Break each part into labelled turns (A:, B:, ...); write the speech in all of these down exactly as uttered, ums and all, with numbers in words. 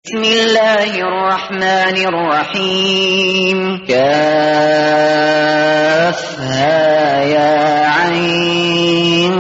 A: بسم الله الرحمن الرحيم كافها يا عين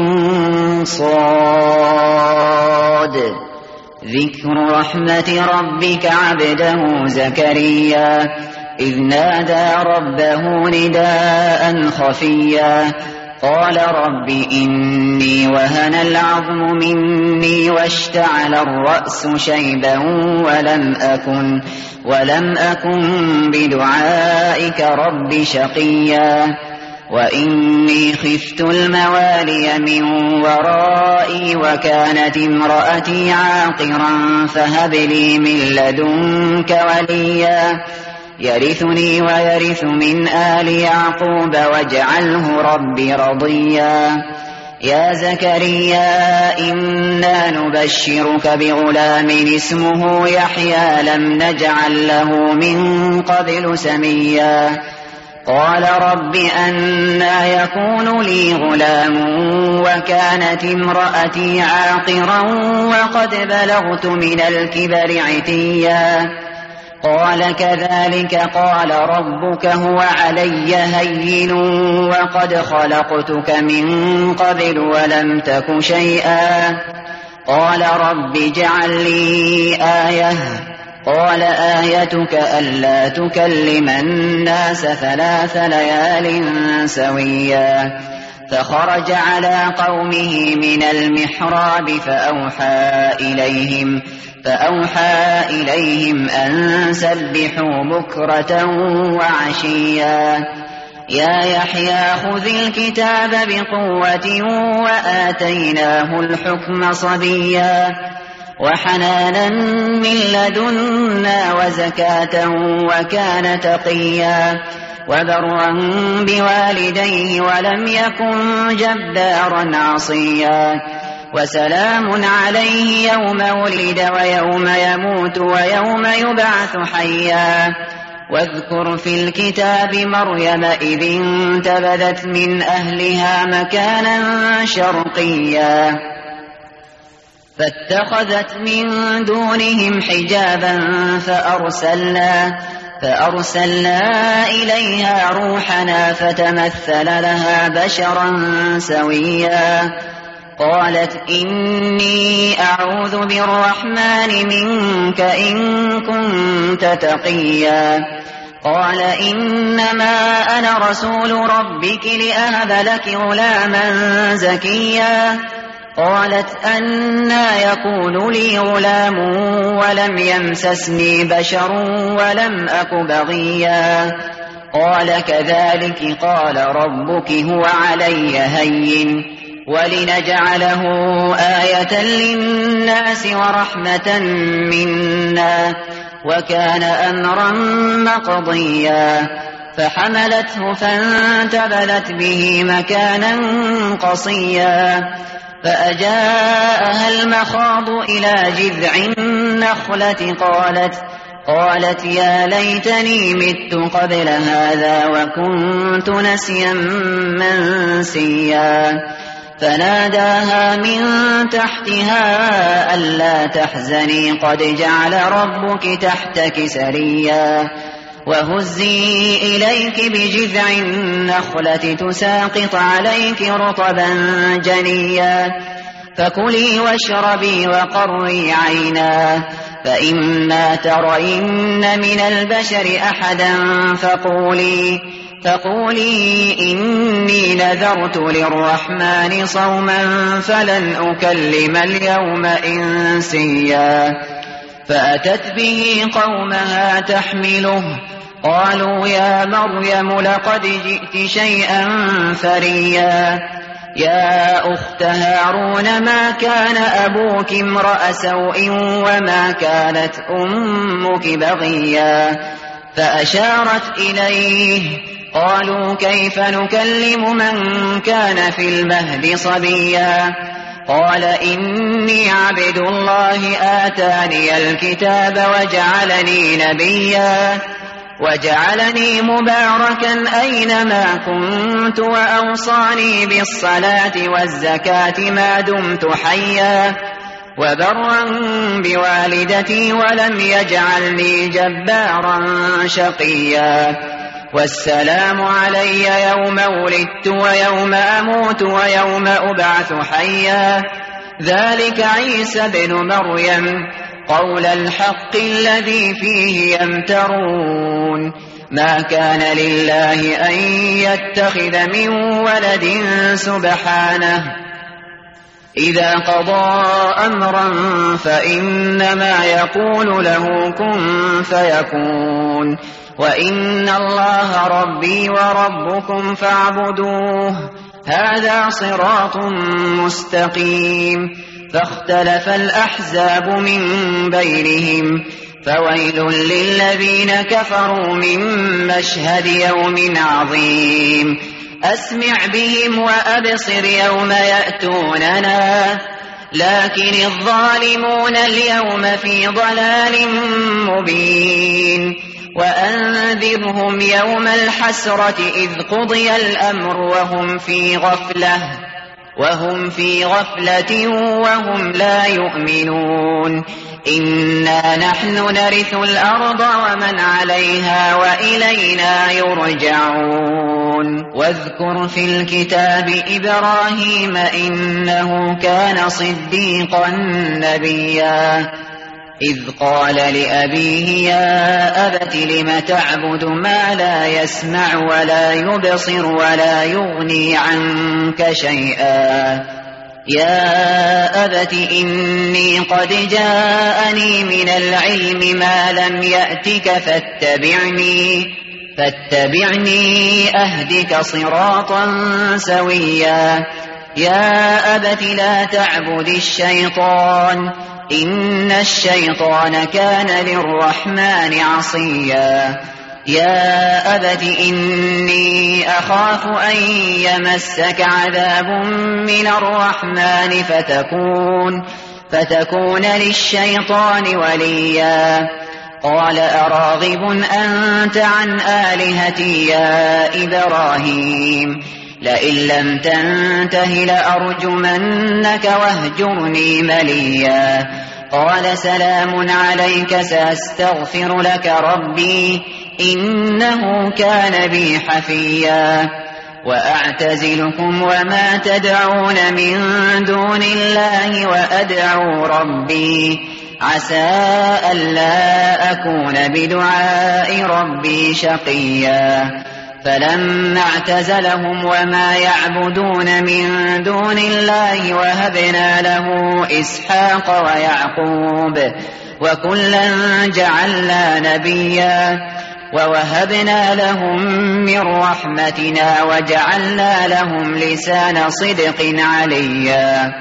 A: صاد ذكر رحمة ربك عبده زكريا إذ نادى ربه نداء خفيا قال رب إني وهن العظم مني واشتعل الرأس شيبا ولم أكن, ولم أكن بدعائك رب شقيا وإني خفت الموالي من ورائي وكانت امرأتي عاقرا فهب لي من لدنك وليا يرثني ويرث من آل يعقوب واجعله ربي رضيا يا زكريا إنا نبشرك بغلام اسمه يحيى لم نجعل له من قبل سميا قال رب أنى يكون لي غلام وكانت امرأتي عاقرا وقد بلغت من الكبر عتيا قال كذلك قال ربك هو علي هين وقد خلقتك من قبل ولم تك شيئا قال رب اجعل لي آية قال آيتك ألا تكلم الناس ثلاث ليال سويا فخرج على قومه من المحراب فأوحى إليهم فأوحى إليهم أن سبحوا بكرة وعشيا يا يحيى خذ الكتاب بقوة وآتيناه الحكم صبيا وحنانا من لدنا وزكاة وكان تقيا وبرا بوالديه ولم يكن جبارا عصيا وسلام عليه يوم ولد ويوم يموت ويوم يبعث حيا واذكر في الكتاب مريم إذ انتبذت من أهلها مكانا شرقيا فاتخذت من دونهم حجابا فأرسلنا, فأرسلنا إليها روحنا فتمثل لها بشرا سويا قالت إني أعوذ بالرحمن منك إن كنت تقيا قال إنما أنا رسول ربك لأهب لك غلاما زكيا قالت أنى يكون لي غلام ولم يمسسني بشر ولم أك بغيا قال كذلك قال ربك هو علي هين ولنجعله آية للناس ورحمة منا وكان أمرا مقضيا فحملته فانتبذت به مكانا قصيا فأجاءها المخاض إلى جذع النخلة قالت قالت يا ليتني مت قبل هذا وكنت نسيا منسيا فناداها من تحتها ألا تحزني قد جعل ربك تحتك سريا وهزي إليك بجذع النخلة تساقط عليك رطبا جنيا فكلي واشربي وقري عينا فإما ترين من البشر أحدا فقولي فقولي إني نذرت للرحمن صوما فلن أكلم اليوم إنسيا فأتت به قومها تحمله قالوا يا مريم لقد جئت شيئا فريا يا أخت هارون ما كان أبوك امرأ سوء وما كانت أمك بغيا فأشارت إليه قالوا كيف نكلم من كان في المهد صبيا قال إني عبد الله آتاني الكتاب وجعلني نبيا وجعلني مباركا أينما كنت وأوصاني بالصلاة والزكاة ما دمت حيا وبرا بوالدتي ولم يجعلني جبارا شقيا والسلام علي يوم ولدت ويوم أموت ويوم أبعث حيا ذلك عيسى بن مريم قول الحق الذي فيه يمترون ما كان لله أن يتخذ من ولد سبحانه إذا قضى أمرا فإنما يقول له كن فيكون وإن الله ربي وربكم فاعبدوه هذا صراط مستقيم فاختلف الأحزاب من بينهم فويل للذين كفروا من مشهد يوم عظيم أسمع بهم وأبصر يوم يأتوننا لكن الظالمون اليوم في ضلال مبين وأنذرهم يوم الحسرة إذ قضي الأمر وهم في غفلة وهم في غفلة وهم لا يؤمنون إنا نحن نرث الأرض ومن عليها وإلينا يرجعون واذكر في الكتاب إبراهيم إنه كان صديقا نبيا إذ قال لأبيه يا أبت لم تعبد ما لا يسمع ولا يبصر ولا يغني عنك شيئا يا أبت إني قد جاءني من العلم ما لم يأتك فاتبعني فاتبعني أهدك صراطا سويا يا أبت لا تعبد الشيطان إن الشيطان كان للرحمن عصيا يا أبت إني أخاف أن يمسك عذاب من الرحمن فتكون فتكون للشيطان وليا قال أراغب أنت عن آلهتي يا إبراهيم لئن لم تنته لأرجمنك واهجرني مليا قال سلام عليك سأستغفر لك ربي إنه كان بي حفيا وأعتزلكم وما تدعون من دون الله وأدعو ربي عسى ألا أكون بدعاء ربي شقيا فلما اعتزلهم وما يعبدون من دون الله وهبنا له إسحاق ويعقوب وكلا جعلنا نبيا ووهبنا لهم من رحمتنا وجعلنا لهم لسان صدق عليا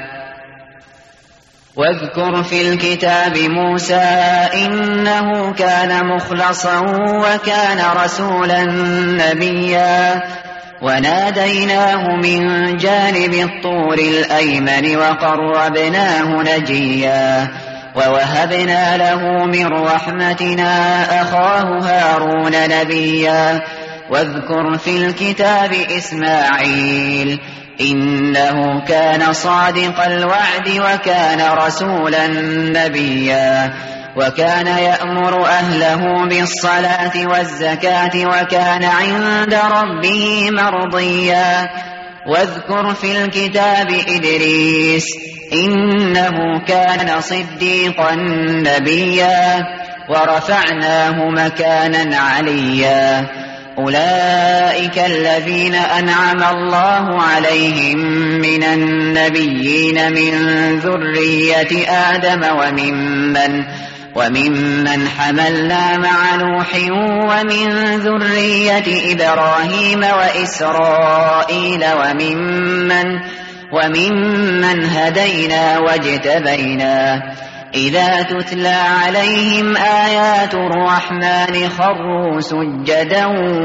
A: واذكر في الكتاب موسى إنه كان مخلصا وكان رسولا نبيا وناديناه من جانب الطور الأيمن وقربناه نجيا ووهبنا له من رحمتنا أخاه هارون نبيا واذكر في الكتاب إسماعيل إنه كان صادق الوعد وكان رسولا نبيا وكان يأمر أهله بالصلاة والزكاة وكان عند ربه مرضيا واذكر في الكتاب إدريس إنه كان صديقا نبيا ورفعناه مكانا عليا أولئك الذين أنعم الله عليهم من النبيين من ذرية آدم وممن وممن حملنا مع نوح ومن ذرية إبراهيم وإسرائيل وممن وممن هدينا واجتبينا إذا تتلى عليهم آيات الرحمن خروا سجدا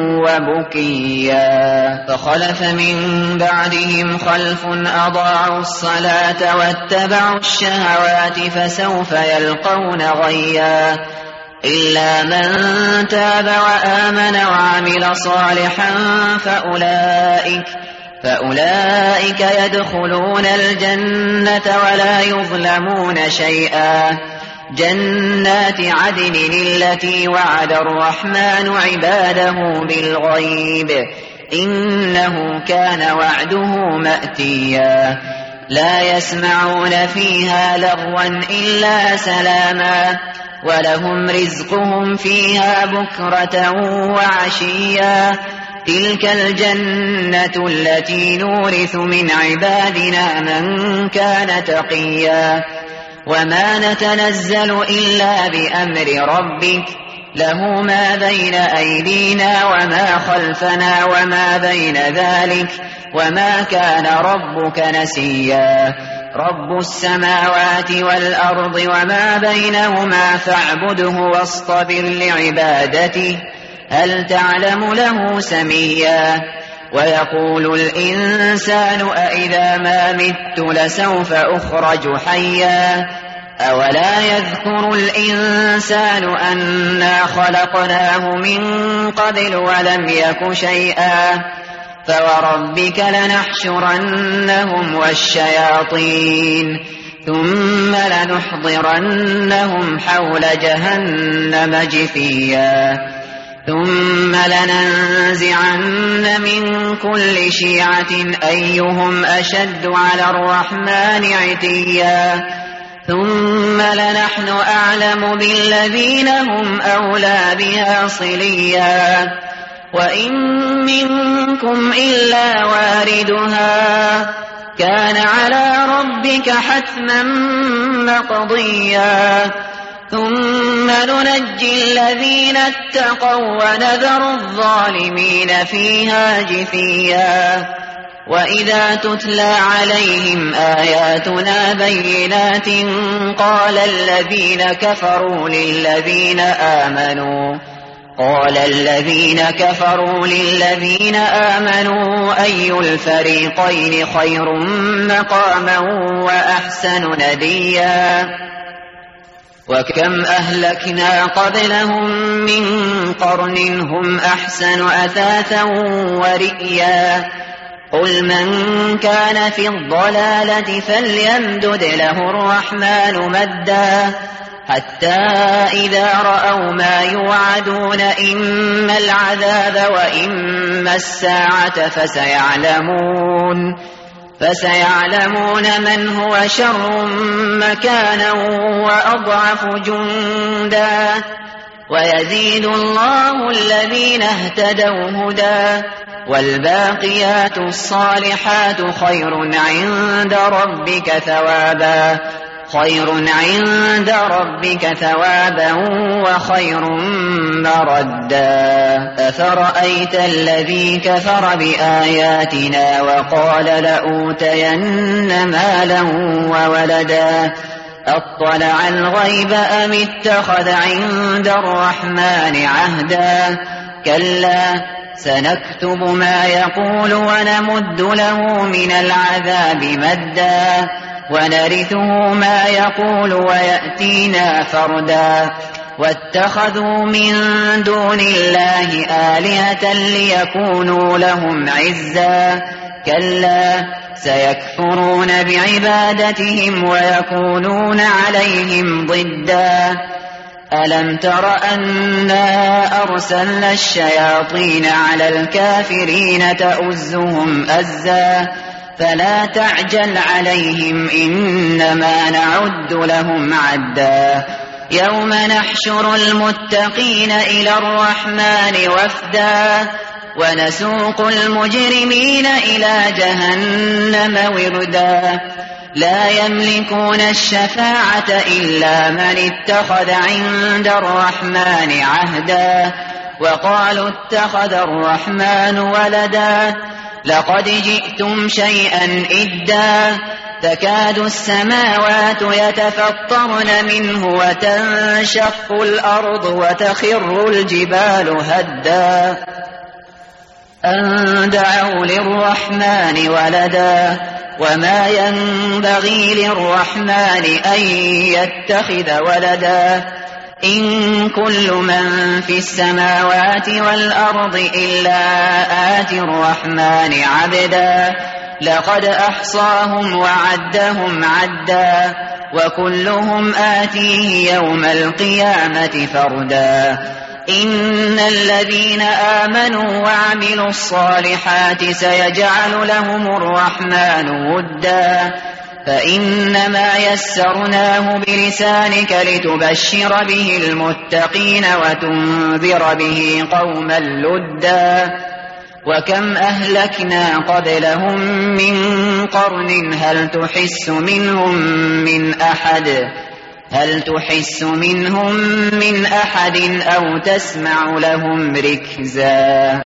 A: وبكيا فخلف من بعدهم خلف أضاعوا الصلاة واتبعوا الشهوات فسوف يلقون غيا إلا من تاب وآمن وعمل صالحا فأولئك فأولئك يدخلون الجنة ولا يظلمون شيئا. جنات عدن التي وعد الرحمن عباده بالغيب إنه كان وعده مأتيا. لا يسمعون فيها لغوا إلا سلاما ولهم رزقهم فيها بكرة وعشيا. تلك الجنة التي نورث من عبادنا من كان تقيا. وما نتنزل إلا بأمر ربك له ما بين أيدينا وما خلفنا وما بين ذلك وما كان ربك نسيا. رب السماوات والأرض وما بينهما فاعبده واصطبر لعبادته هل تعلم له سميا. ويقول الإنسان أإذا ما مت لسوف أخرج حيا. أولا يذكر الإنسان أنا خلقناه من قبل ولم يك شيئا. فوربك لنحشرنهم والشياطين ثم لنحضرنهم حول جهنم جثيا. ثم لننزعن من كل شيعة أيهم أشد على الرحمن عتيا. ثم لنحن أعلم بالذين هم أولى بها صليا. وإن منكم إلا واردها كان على ربك حتما مقضيا. ثم ننجي الذين اتقوا ونذر الظالمين فيها جثيا. وإذا تتلى عليهم آياتنا بينات قال الذين كفروا للذين آمنوا قال الذين كفروا للذين آمنوا أي الفريقين خير مقاما وأحسن نديا. وكم أهلكنا قبلهم من قرن هم أحسن أثاثا ورئيا. قل من كان في الضلالة فليمدد له الرحمن مدا حتى إذا رأوا ما يوعدون إما العذاب وإما الساعة فسيعلمون فسيعلمون من هو شر مكانا وأضعف جندا. ويزيد الله الذين اهتدوا هدى والباقيات الصالحات خير عند ربك ثوابا خير عند ربك ثوابا وخير مردا. أفرأيت الذي كفر بآياتنا وقال لأوتين مالا وولدا أطلع الغيب أم اتخذ عند الرحمن عهدا. كلا سنكتب ما يقول ونمد له من العذاب مدا ونرثه ما يقول ويأتينا فردا. واتخذوا من دون الله آلهة ليكونوا لهم عزا. كلا سيكفرون بعبادتهم ويكونون عليهم ضدا. ألم تر أنا أرسلنا الشياطين على الكافرين تؤزهم أزا فلا تعجل عليهم إنما نعد لهم عدا. يوم نحشر المتقين إلى الرحمن وفدا ونسوق المجرمين إلى جهنم وردا. لا يملكون الشفاعة إلا من اتخذ عند الرحمن عهدا. وقالوا اتخذ الرحمن ولدا لقد جئتم شيئا إدا. تكاد السماوات يتفطرن منه وتنشق الأرض وتخر الجبال هدا أن دعوا للرحمن ولدا. وما ينبغي للرحمن أن يتخذ ولدا إن كل من في السماوات والأرض إلا آتي الرحمن عبدا لقد أحصاهم وعدهم عدا وكلهم آتيه يوم القيامة فردا إن الذين آمنوا وعملوا الصالحات سيجعل لهم الرحمن ودا فإنما يسرناه بلسانك لتبشر به المتقين وتنذر به قوما لدا وكم أهلكنا قبلهم من قرن هل تحس منهم من أحد هل تحس منهم من أحد أو تسمع لهم ركزا